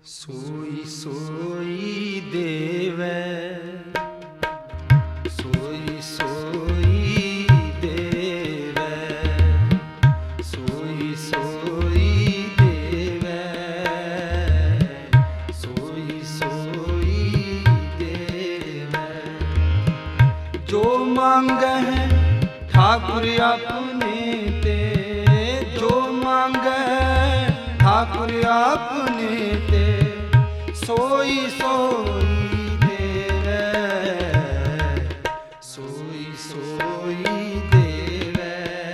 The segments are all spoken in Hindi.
सोई सोई देवै, सोई सोई देवै, सोई सोई देवै, सोई सोई देवै। जो मांगै ठाकुर अपने ते, जो मांगै ठाकुर अपने ते, सोई सोई देवै, सोई सोई देवै,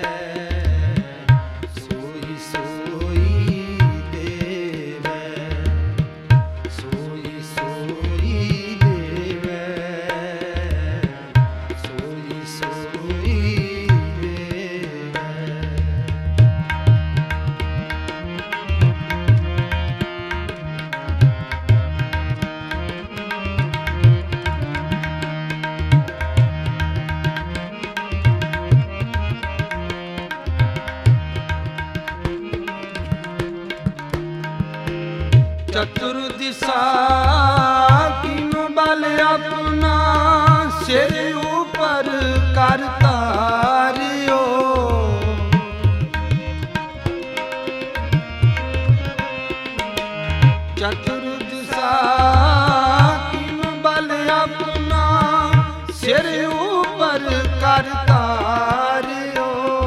सोई सोई देवै, सोई सोई देवै, सोई सोई देवै। चतुर्दिशा कीनो बल अपना, सिर ऊपर करता रियो। चतुर्दिशा कीनो बल अपना, सिर ऊपर करता रियो।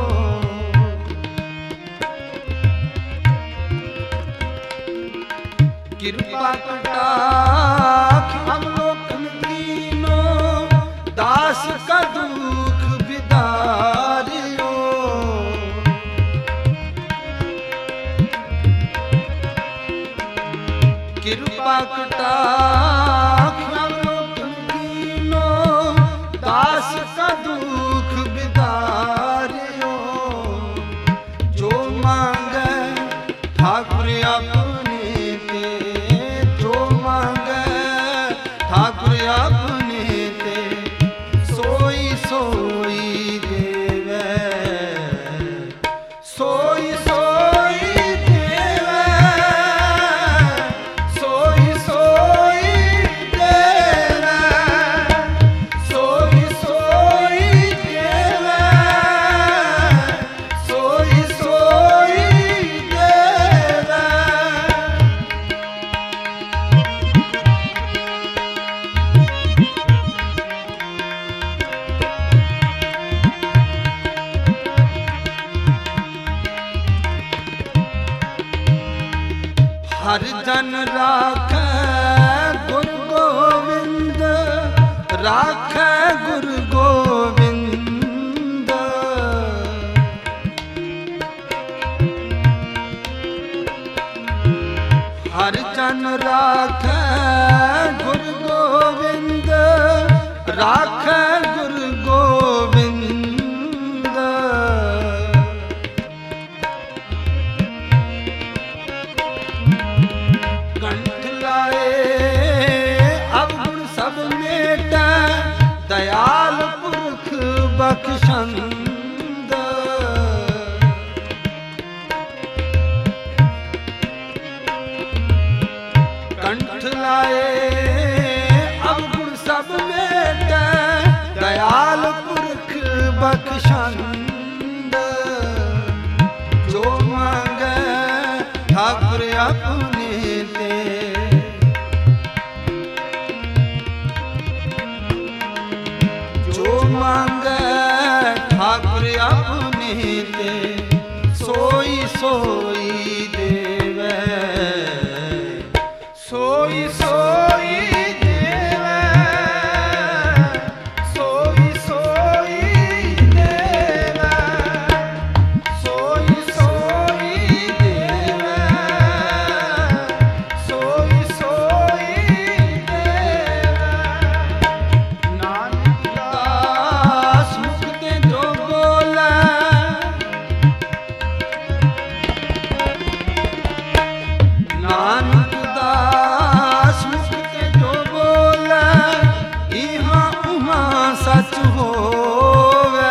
कृपा कटाक्ष अवलोकन कीनो, दास का दुख बिदारियो। कृपा कटाक्ष अवलोकन कीनो, दास का दुख बिदारियो। जो मांगे ठाकुर अपने ते, जो मांगे ठाकुर अपने ते, सोई सोई देवै, सोई सोई देवै, सोई सोई देवै, सोई सोई देवै, सोई सोई देवै। हर जन राखै गुरु गोविंद, राखै गुरु गोविंद। हर जन राखै गुरु गोविंद, राखै गुरु गोविंद। कंठ लाए अवगुण सब मेटै, दयाल पुरख बख्शंद। कंठ लाए अवगुण सब मेटै, दयाल पुरख बख्शंद। जो मांगै ठाकुर अपने ते, जो मांगै ठाकुर अपने ते, सोई सोई देवै, सोई सोई देवै, सोई सोई देवै, सोई सोई देवै, सोई सोई देवै। नानक दास मुख ते जो बोलै, नानक दास मुख ते जो बोलै, इहाँ उहाँ सच होवै।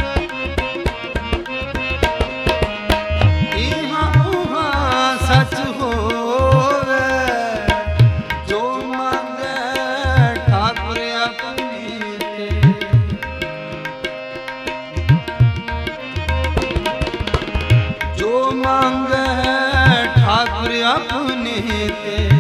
इहाँ उहाँ सच मांग है ठाकुर अपने ते।